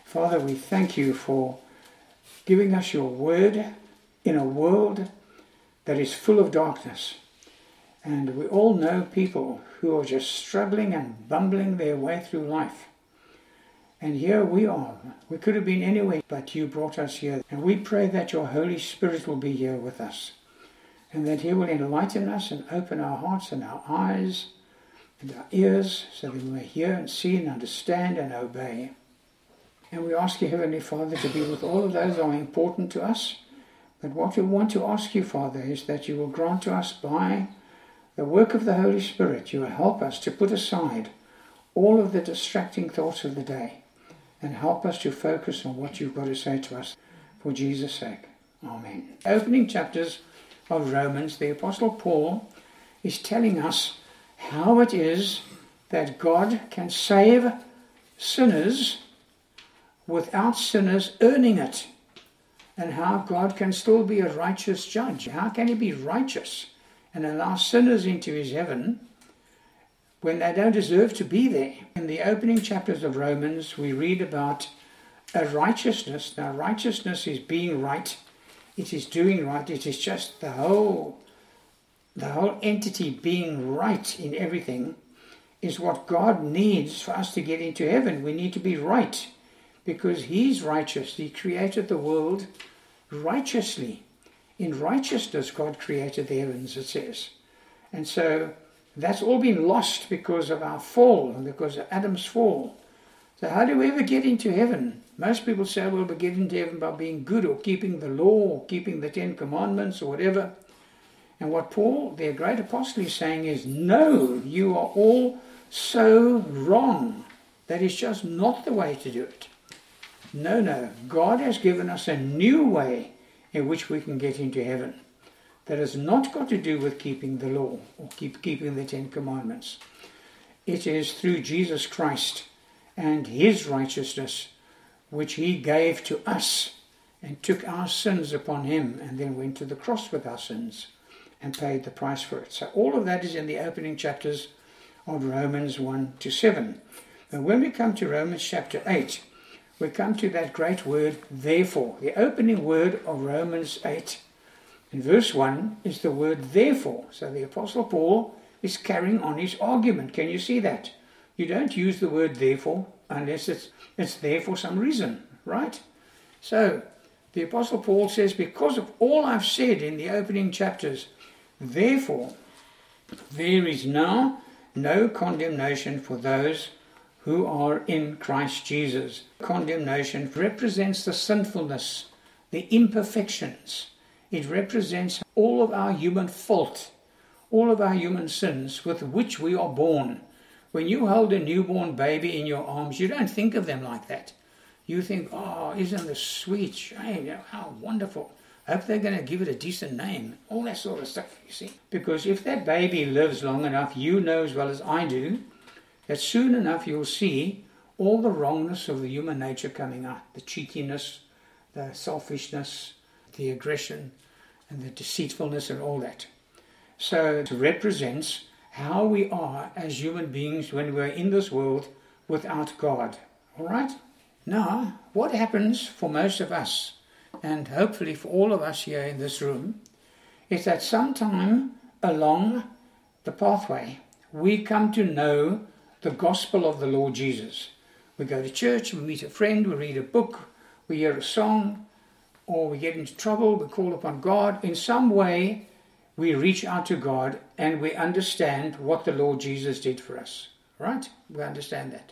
Father, we thank you for giving us your word in a world that is full of darkness. And we all know people who are just struggling and bumbling their way through life. And here we are. We could have been anywhere, but you brought us here. And we pray that your Holy Spirit will be here with us. And that he will enlighten us and open our hearts and our eyes and our ears so that we may hear and see and understand and obey. And we ask you, Heavenly Father, to be with all of those who are important to us. But what we want to ask you, Father, is that you will grant to us by the work of the Holy Spirit, you will help us to put aside all of the distracting thoughts of the day and help us to focus on what you've got to say to us for Jesus' sake. Amen. Opening chapters of Romans, the Apostle Paul is telling us how it is that God can save sinners without sinners earning it, and how God can still be a righteous judge. How can he be righteous and allow sinners into his heaven when they don't deserve to be there? In the opening chapters of Romans, we read about a righteousness. Now, righteousness is being right. It is doing right. It is just the whole entity being right in everything is what God needs for us to get into heaven. We need to be right because he's righteous. He created the world righteously. In righteousness, God created the heavens, it says. And so that's all been lost because of our fall and because of Adam's fall. So how do we ever get into heaven? Most people say, well, we get into heaven by being good or keeping the law or keeping the 10 Commandments or whatever. And what Paul, their great apostle, is saying is, no, you are all so wrong. That is just not the way to do it. No. God has given us a new way in which we can get into heaven. That has not got to do with keeping the law or keeping the 10 Commandments. It is through Jesus Christ and his righteousness, which he gave to us and took our sins upon him and then went to the cross with our sins and paid the price for it. So all of that is in the opening chapters of Romans 1 to 7. But when we come to Romans chapter 8, we come to that great word, therefore. The opening word of Romans 8 in verse 1 is the word therefore. So the Apostle Paul is carrying on his argument. Can you see that? You don't use the word therefore unless it's there for some reason, right? So the Apostle Paul says, because of all I've said in the opening chapters, therefore there is now no condemnation for those who are in Christ Jesus. Condemnation represents the sinfulness, the imperfections. It represents all of our human fault, all of our human sins with which we are born. When you hold a newborn baby in your arms, you don't think of them like that. You think, oh, isn't this sweet? Shame, how wonderful. I hope they're going to give it a decent name. All that sort of stuff, you see. Because if that baby lives long enough, you know as well as I do, that soon enough you'll see all the wrongness of the human nature coming out. The cheekiness, the selfishness, the aggression, and the deceitfulness and all that. So it represents how we are as human beings when we're in this world without God. All right? Now, what happens for most of us, and hopefully for all of us here in this room, is that sometime along the pathway, we come to know the gospel of the Lord Jesus. We go to church, we meet a friend, we read a book, we hear a song, or we get into trouble, we call upon God. In some way, we reach out to God and we understand what the Lord Jesus did for us. Right? We understand that.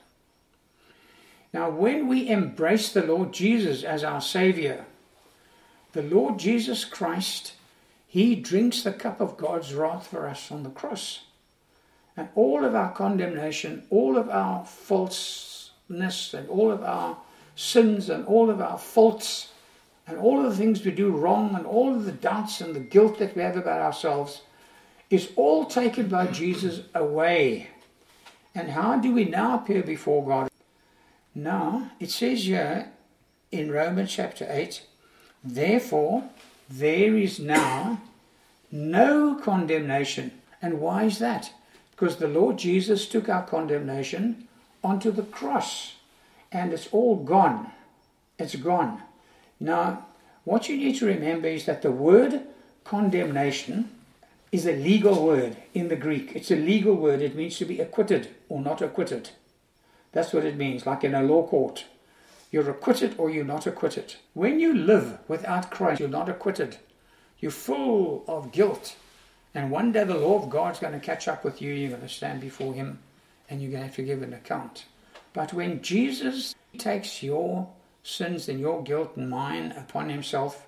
Now, when we embrace the Lord Jesus as our Savior, the Lord Jesus Christ, he drinks the cup of God's wrath for us on the cross. And all of our condemnation, all of our falseness, and all of our sins, and all of our faults, and all of the things we do wrong, and all of the doubts and the guilt that we have about ourselves, is all taken by Jesus away. And how do we now appear before God? Now, it says here in Romans chapter 8, therefore, there is now no condemnation. And why is that? Because the Lord Jesus took our condemnation onto the cross, and it's all gone. It's gone. Now, what you need to remember is that the word condemnation is a legal word in the Greek. It's a legal word. It means to be acquitted or not acquitted. That's what it means, like in a law court. You're acquitted or you're not acquitted. When you live without Christ, you're not acquitted. You're full of guilt. And one day the law of God's going to catch up with you. You're going to stand before Him and you're going to have to give an account. But when Jesus takes your sins and your guilt and mine upon Himself,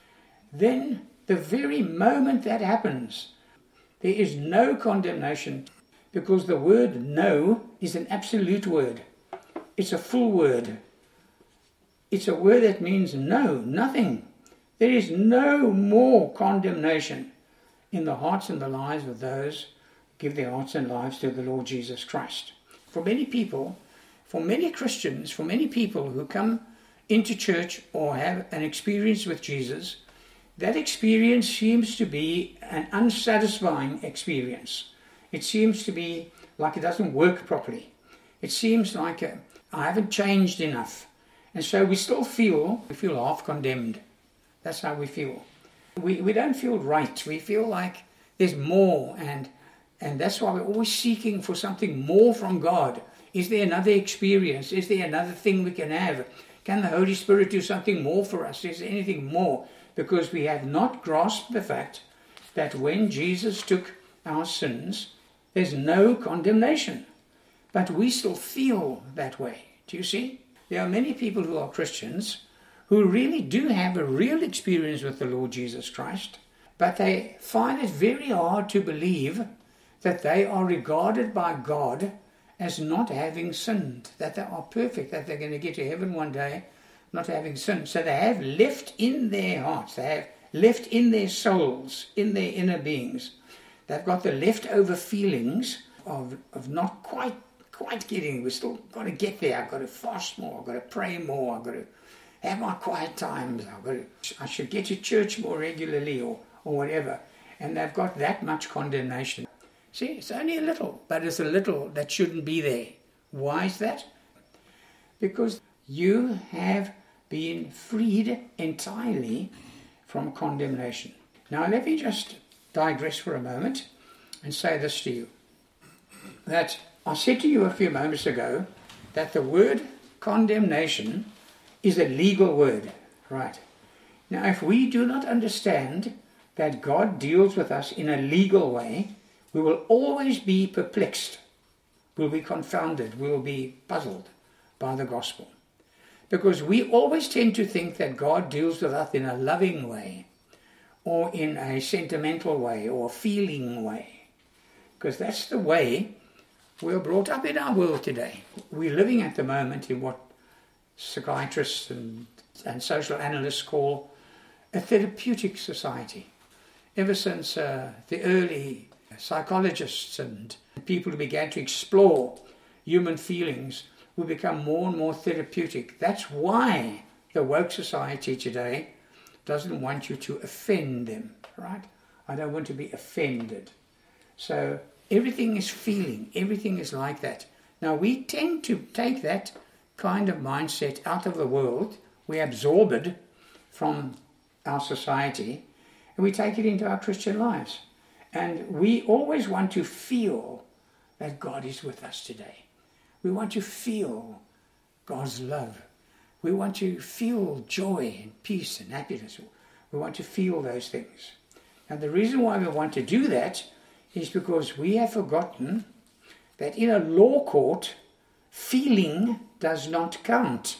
then the very moment that happens, there is no condemnation, because the word no is an absolute word. It's a full word. It's a word that means no, nothing. There is no more condemnation in the hearts and the lives of those who give their hearts and lives to the Lord Jesus Christ. For many people, for many Christians, for many people who come into church or have an experience with Jesus, that experience seems to be an unsatisfying experience. It seems to be like it doesn't work properly. It seems like I haven't changed enough. And so we still feel half condemned. That's how we feel. We don't feel right. We feel like there's more, and that's why we're always seeking for something more from God. Is there another experience? Is there another thing we can have? Can the Holy Spirit do something more for us? Is there anything more? Because we have not grasped the fact that when Jesus took our sins, there's no condemnation. But we still feel that way. Do you see? There are many people who are Christians who really do have a real experience with the Lord Jesus Christ, but they find it very hard to believe that they are regarded by God as not having sinned, that they are perfect, that they're going to get to heaven one day not having sinned. So they have left in their hearts, they have left in their souls, in their inner beings, they've got the leftover feelings of not quite getting. We've still got to get there. I've got to fast more, I've got to pray more, I've got to have my quiet times, I should get to church more regularly or whatever. And they've got that much condemnation. See, it's only a little, but it's a little that shouldn't be there. Why is that? Because you have been freed entirely from condemnation. Now let me just digress for a moment and say this to you. That I said to you a few moments ago that the word condemnation is a legal word, right? Now if we do not understand that God deals with us in a legal way, we will always be perplexed, we'll be confounded, we'll be puzzled by the gospel. Because we always tend to think that God deals with us in a loving way, or in a sentimental way, or a feeling way. Because that's the way we're brought up in our world today. We're living at the moment in what psychiatrists and social analysts call a therapeutic society. Ever since the early psychologists and people who began to explore human feelings, we become more and more therapeutic. That's why the woke society today doesn't want you to offend them, right? I don't want to be offended. So everything is feeling, everything is like that. Now we tend to take that kind of mindset out of the world. We absorb it from our society and we take it into our Christian lives. And we always want to feel that God is with us today. We want to feel God's love. We want to feel joy and peace and happiness. We want to feel those things. And the reason why we want to do that is because we have forgotten that in a law court, feeling does not count.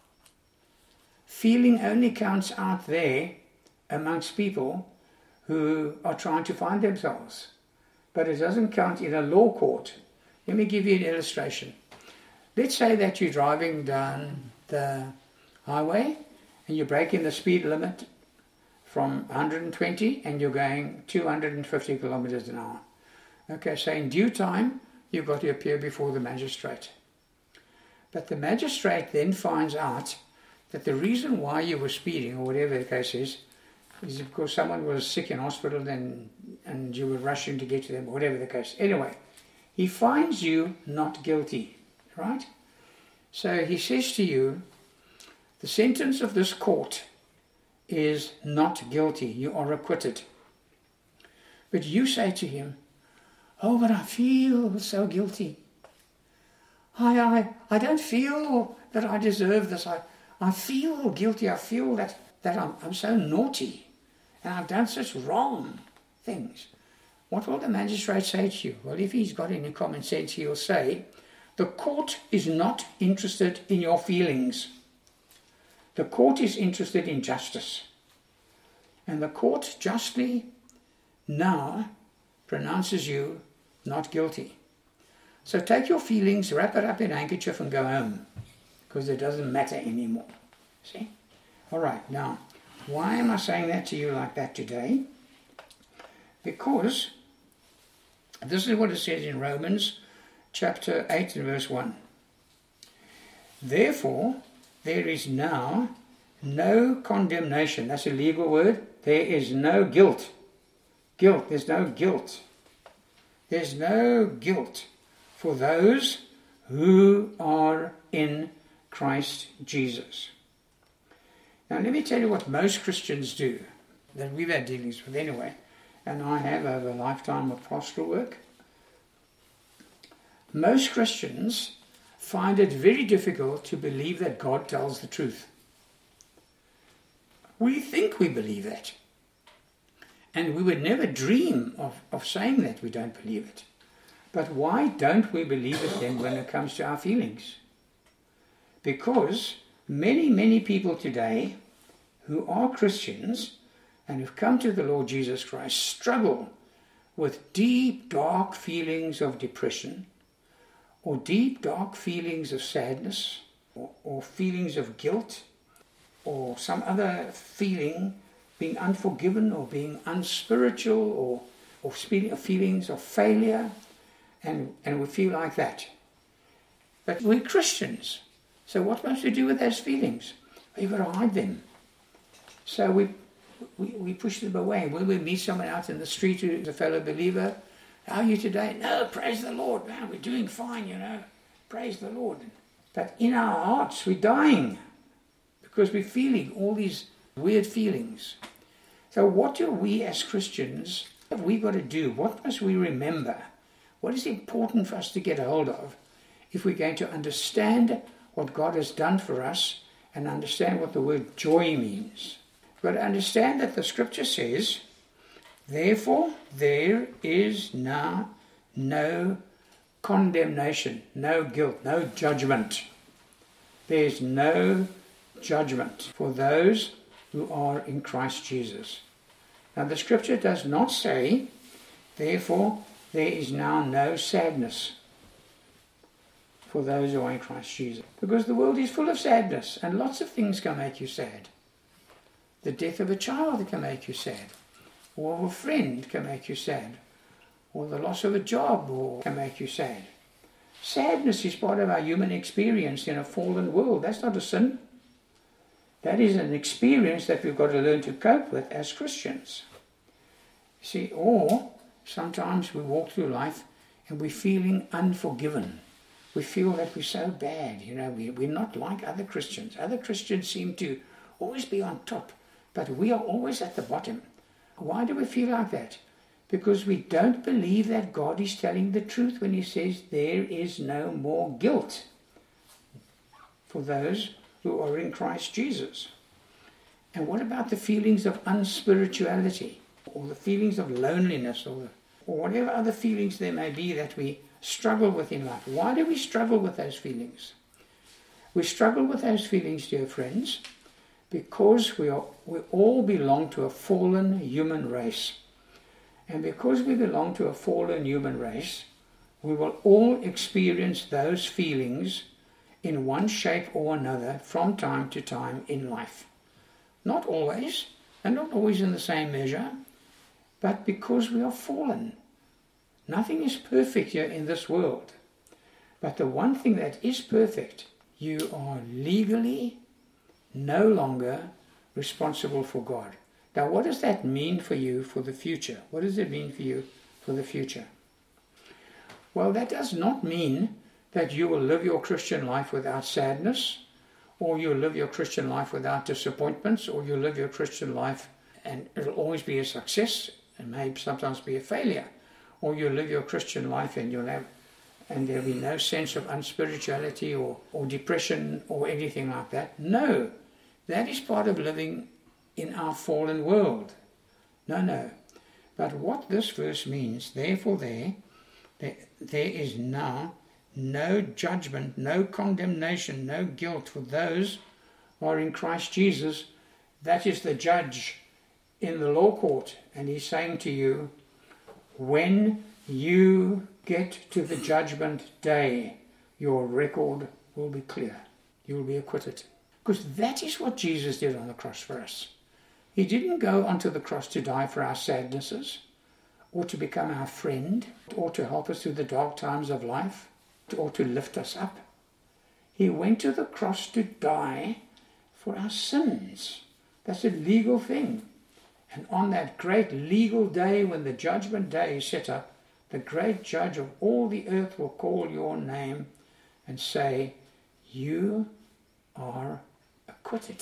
Feeling only counts out there amongst people who are trying to find themselves. But it doesn't count in a law court. Let me give you an illustration. Let's say that you're driving down the highway and you're breaking the speed limit from 120 and you're going 250 kilometers an hour. Okay, so in due time, you've got to appear before the magistrate. But the magistrate then finds out that the reason why you were speeding, or whatever the case is because someone was sick in hospital and you were rushing to get to them, or whatever the case. Anyway, he finds you not guilty, right? So he says to you, The sentence of this court is not guilty. You are acquitted. But you say to him, oh, but I feel so guilty. I don't feel that I deserve this. I feel guilty. I feel that I'm so naughty and I've done such wrong things. What will the magistrate say to you? Well, if he's got any common sense, he'll say, the court is not interested in your feelings. The court is interested in justice. And the court justly now pronounces you not guilty. So take your feelings, wrap it up in a handkerchief and go home, because it doesn't matter anymore. See? All right, now, why am I saying that to you like that today? Because this is what it says in Romans chapter 8 and verse 1. Therefore, there is now no condemnation. That's a legal word. There is no guilt. There's no guilt. There's no guilt for those who are in Christ Jesus. Now let me tell you what most Christians do, that we've had dealings with anyway, and I have over a lifetime of pastoral work. Most Christians find it very difficult to believe that God tells the truth. We think we believe that. And we would never dream of saying that we don't believe it. But why don't we believe it then when it comes to our feelings? Because many, many people today who are Christians and who've come to the Lord Jesus Christ struggle with deep, dark feelings of depression, or deep, dark feelings of sadness, or feelings of guilt, or some other feeling, being unforgiven or being unspiritual, or feelings of failure, and we feel like that. But we're Christians, so what must we do with those feelings? We've got to hide them. So we push them away. When we meet someone out in the street who's a fellow believer, how are you today? No, praise the Lord, man, we're doing fine, praise the Lord. But in our hearts, we're dying because we're feeling all these weird feelings. So what do we as Christians have we got to do? What must we remember? What is important for us to get a hold of if we're going to understand what God has done for us and understand what the word joy means? We've got to understand that the scripture says, therefore there is now no condemnation, no guilt, no judgment. There's no judgment for those who are in Christ Jesus. Now the scripture does not say, therefore there is now no sadness for those who are in Christ Jesus. Because the world is full of sadness and lots of things can make you sad. The death of a child can make you sad, or of a friend can make you sad, or the loss of a job can make you sad. Sadness is part of our human experience in a fallen world. That's not a sin. That is an experience that we've got to learn to cope with as Christians. See, or sometimes we walk through life and we're feeling unforgiven. We feel that we're so bad, we're not like other Christians. Other Christians seem to always be on top, but we are always at the bottom. Why do we feel like that? Because we don't believe that God is telling the truth when he says there is no more guilt for those who are in Christ Jesus. And what about the feelings of unspirituality, or the feelings of loneliness, or whatever other feelings there may be that we struggle with in life? Why do we struggle with those feelings? We struggle with those feelings, dear friends, because we all belong to a fallen human race. And because we belong to a fallen human race, we will all experience those feelings in one shape or another from time to time in life. Not always, and not always in the same measure, but because we are fallen. Nothing is perfect here in this world. But the one thing that is perfect, you are legally no longer responsible for God. Now, what does that mean for you for the future? What does it mean for you for the future? Well, that does not mean that you will live your Christian life without sadness, or you live your Christian life without disappointments, or you live your Christian life and it'll always be a success and maybe sometimes be a failure, or you live your Christian life and there'll be no sense of unspirituality or depression or anything like that. No, that is part of living in our fallen world. No. But what this verse means, therefore there is now no judgment, no condemnation, no guilt for those who are in Christ Jesus. That is the judge in the law court. And he's saying to you, when you get to the judgment day, your record will be clear. You'll be acquitted. Because that is what Jesus did on the cross for us. He didn't go onto the cross to die for our sadnesses, or to become our friend, or to help us through the dark times of life, or to lift us up. He went to the cross to die for our sins. That's a legal thing. And on that great legal day, when the judgment day is set up, the great judge of all the earth will call your name and say, you are acquitted.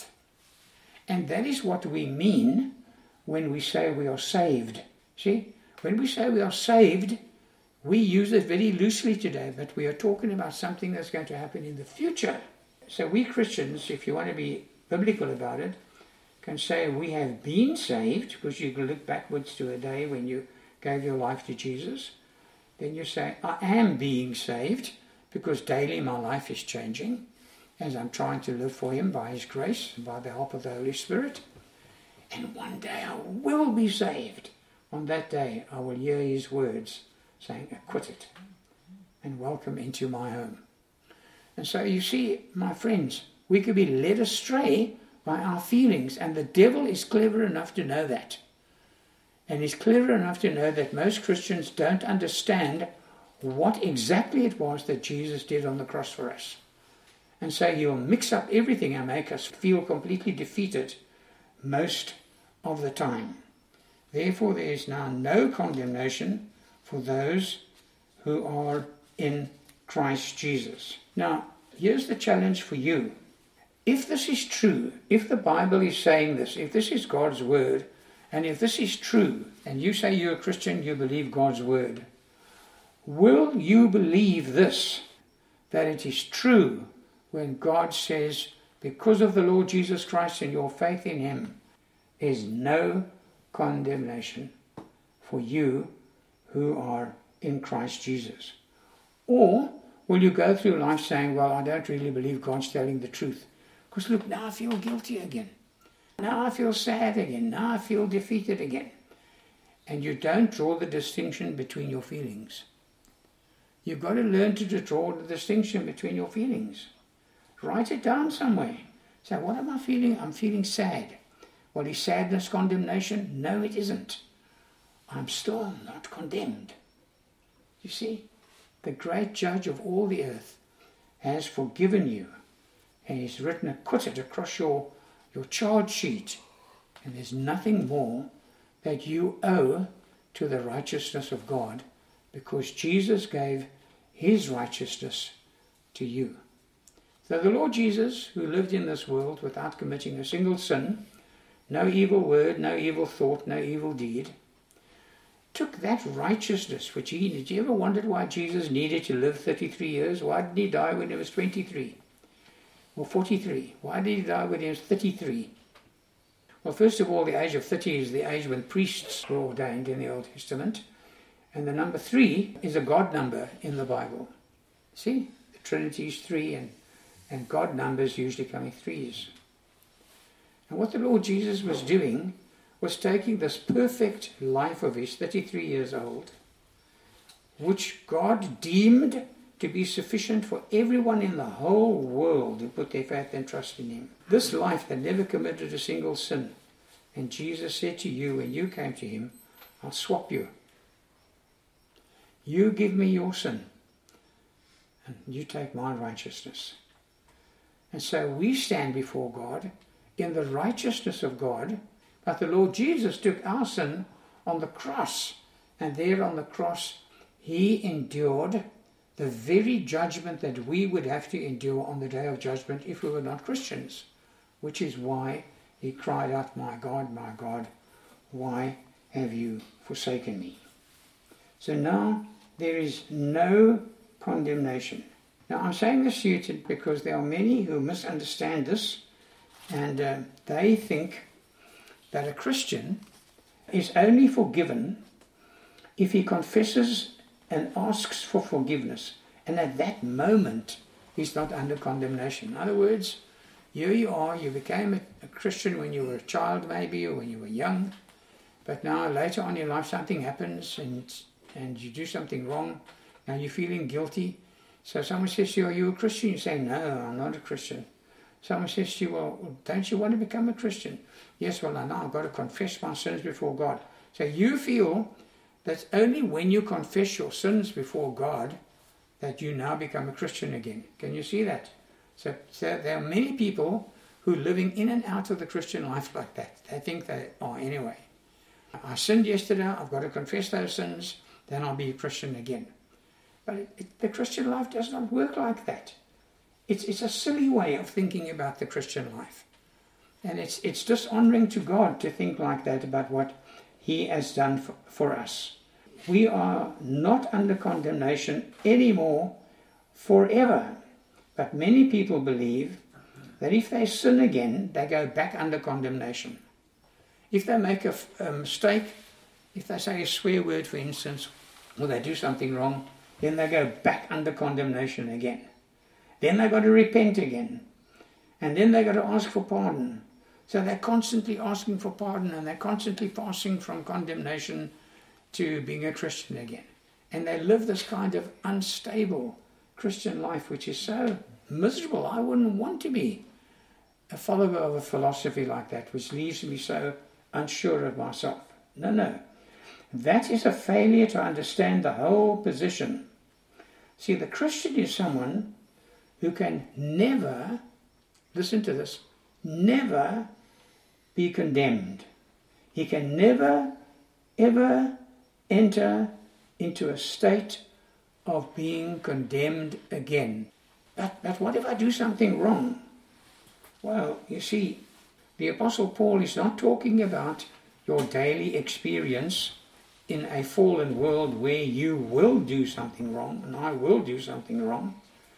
And that is what we mean when we say we are saved. See, when we say we are saved, we use it very loosely today, but we are talking about something that's going to happen in the future. So we Christians, if you want to be biblical about it, can say we have been saved, because you can look backwards to a day when you gave your life to Jesus. Then you say, I am being saved, because daily my life is changing as I'm trying to live for him by his grace and by the help of the Holy Spirit. And one day I will be saved. On that day I will hear his words saying, acquitted, and welcome into my home. And so you see, my friends, we could be led astray by our feelings, and the devil is clever enough to know that. And he's clever enough to know that most Christians don't understand what exactly it was that Jesus did on the cross for us. And so he'll mix up everything and make us feel completely defeated most of the time. Therefore, there is now no condemnation for those who are in Christ Jesus. Now, here's the challenge for you. If this is true, if the Bible is saying this, if this is God's word, and if this is true, and you say you're a Christian, you believe God's word, will you believe this, that it is true when God says, because of the Lord Jesus Christ and your faith in him, there's no condemnation for you who are in Christ Jesus? Or will you go through life saying, well, I don't really believe God's telling the truth, because look, now I feel guilty again. Now I feel sad again. Now I feel defeated again. And you don't draw the distinction between your feelings. You've got to learn to draw the distinction between your feelings. Write it down somewhere. Say, what am I feeling? I'm feeling sad. Well, is sadness condemnation? No, it isn't. I'm still not condemned. You see, the great judge of all the earth has forgiven you, and he's written acquitted across your charge sheet. And there's nothing more that you owe to the righteousness of God, because Jesus gave his righteousness to you. So the Lord Jesus, who lived in this world without committing a single sin, no evil word, no evil thought, no evil deed, took that righteousness which he needed. You ever wondered why Jesus needed to live 33 years? Why didn't he die when he was 23 or 43? Why did he die when he was 33? Well, first of all, the age of 30 is the age when priests were ordained in the Old Testament. And the number 3 is a God number in the Bible. See, the Trinity is 3, and God numbers usually come in 3s. And what the Lord Jesus was doing was taking this perfect life of his, 33 years old, which God deemed to be sufficient for everyone in the whole world who put their faith and trust in him. This life that never committed a single sin. And Jesus said to you when you came to him, I'll swap you. You give me your sin, and you take my righteousness. And so we stand before God in the righteousness of God, but the Lord Jesus took our sin on the cross, and there on the cross he endured the very judgment that we would have to endure on the day of judgment if we were not Christians, which is why he cried out, my God, why have you forsaken me? So now there is no condemnation. Now I'm saying this to you because there are many who misunderstand this, and they think that a Christian is only forgiven if he confesses and asks for forgiveness, and at that moment he's not under condemnation. In other words, here you are, you became a Christian when you were a child maybe, or when you were young, but now later on in life something happens and you do something wrong, now you're feeling guilty. So someone says to you, are you a Christian? You say, no, I'm not a Christian. Someone says to you, well, don't you want to become a Christian? Yes, well, I know I've got to confess my sins before God. So you feel that only when you confess your sins before God that you now become a Christian again. Can you see that? So there are many people who are living in and out of the Christian life like that. They think they are anyway. I sinned yesterday, I've got to confess those sins, then I'll be a Christian again. But the Christian life does not work like that. It's a silly way of thinking about the Christian life. And it's dishonoring to God to think like that about what he has done for us. We are not under condemnation anymore forever. But many people believe that if they sin again, they go back under condemnation. If they make a mistake, if they say a swear word, for instance, or they do something wrong, then they go back under condemnation again. Then they've got to repent again. And then they've got to ask for pardon. So they're constantly asking for pardon, and they're constantly passing from condemnation to being a Christian again. And they live this kind of unstable Christian life, which is so miserable. I wouldn't want to be a follower of a philosophy like that, which leaves me so unsure of myself. No. That is a failure to understand the whole position. See, the Christian is someone who can never, listen to this, never be condemned. He can never, ever enter into a state of being condemned again. But what if I do something wrong? Well, you see, the Apostle Paul is not talking about your daily experience in a fallen world where you will do something wrong, and I will do something wrong.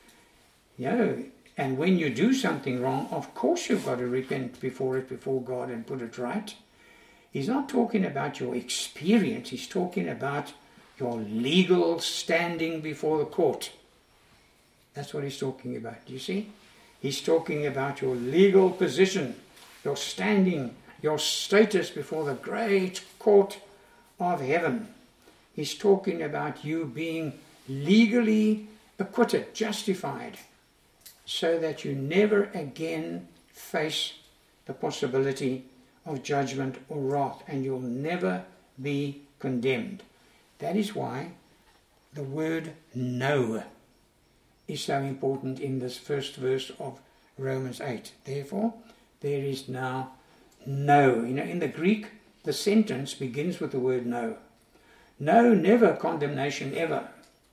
And when you do something wrong, of course you've got to repent before God and put it right. He's not talking about your experience, he's talking about your legal standing before the court. That's what he's talking about, do you see? He's talking about your legal position, your standing, your status before the great court of heaven. He's talking about you being legally acquitted, justified, so that you never again face the possibility of judgment or wrath, and you'll never be condemned. That is why the word know is so important in this first verse of Romans 8. Therefore, there is now no. In the Greek, the sentence begins with the word no. No, never condemnation ever.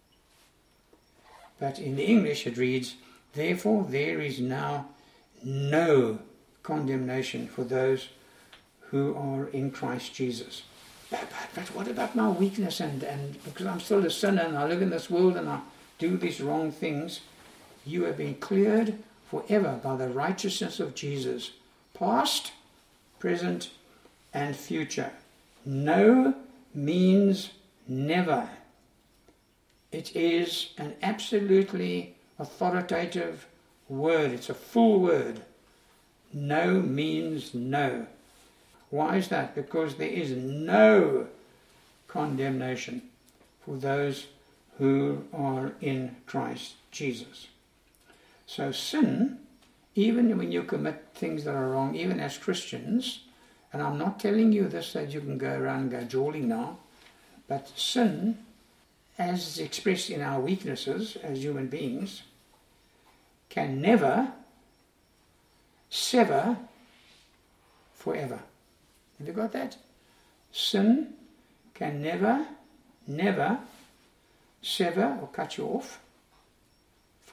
But in the English it reads, therefore there is now no condemnation for those who are in Christ Jesus. But what about my weakness and because I'm still a sinner and I live in this world and I do these wrong things? You have been cleared forever by the righteousness of Jesus, past, present, and future. No means never. It is an absolutely authoritative word. It's a full word. No means no. Why is that? Because there is no condemnation for those who are in Christ Jesus. So sin, even when you commit things that are wrong, even as Christians, and I'm not telling you this so that you can go around and go jawling now, but sin, as is expressed in our weaknesses as human beings, can never sever forever. Have you got that? Sin can never sever or cut you off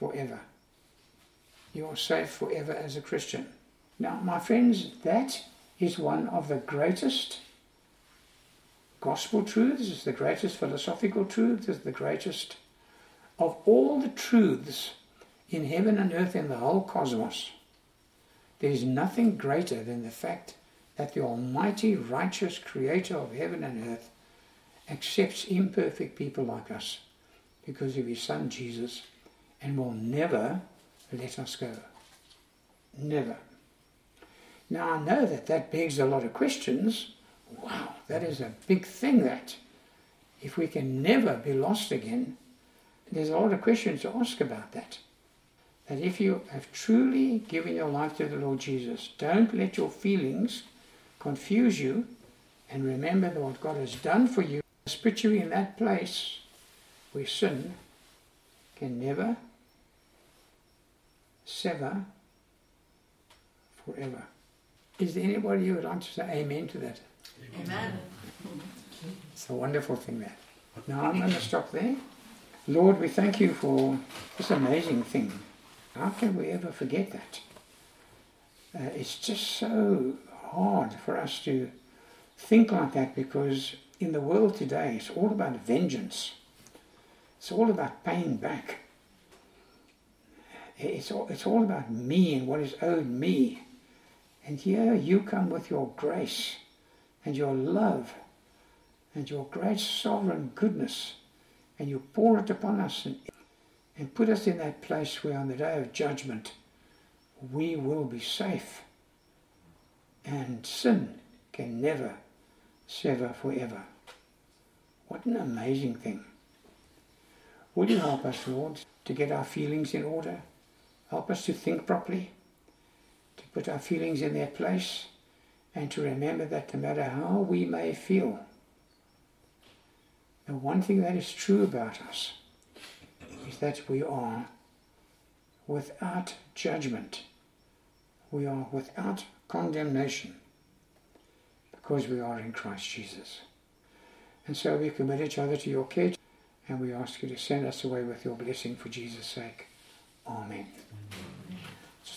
forever. You are safe forever as a Christian. Now, my friends, that is one of the greatest gospel truths, it's the greatest philosophical truth, it's the greatest of all the truths in heaven and earth in the whole cosmos. There is nothing greater than the fact that the almighty, righteous creator of heaven and earth accepts imperfect people like us because of his son Jesus and will never let us go. Never. Now I know that begs a lot of questions. Wow, that is a big thing, that. If we can never be lost again, there's a lot of questions to ask about that. That if you have truly given your life to the Lord Jesus, don't let your feelings confuse you, and remember that what God has done for you has put you in that place where sin can never sever forever. Is there anybody who would like to say amen to that? Amen. It's a wonderful thing, that. Now I'm going to stop there. Lord, we thank you for this amazing thing. How can we ever forget that? It's just so hard for us to think like that, because in the world today it's all about vengeance. It's all about paying back. It's all about me and what is owed me. And here you come with your grace and your love and your great sovereign goodness, and you pour it upon us and put us in that place where on the day of judgment we will be safe and sin can never sever forever. What an amazing thing. Will you help us, Lord, to get our feelings in order? Help us to think properly, to put our feelings in their place, and to remember that no matter how we may feel, the one thing that is true about us is that we are without judgment. We are without condemnation because we are in Christ Jesus. And so we commit each other to your care, and we ask you to send us away with your blessing for Jesus' sake. Amen.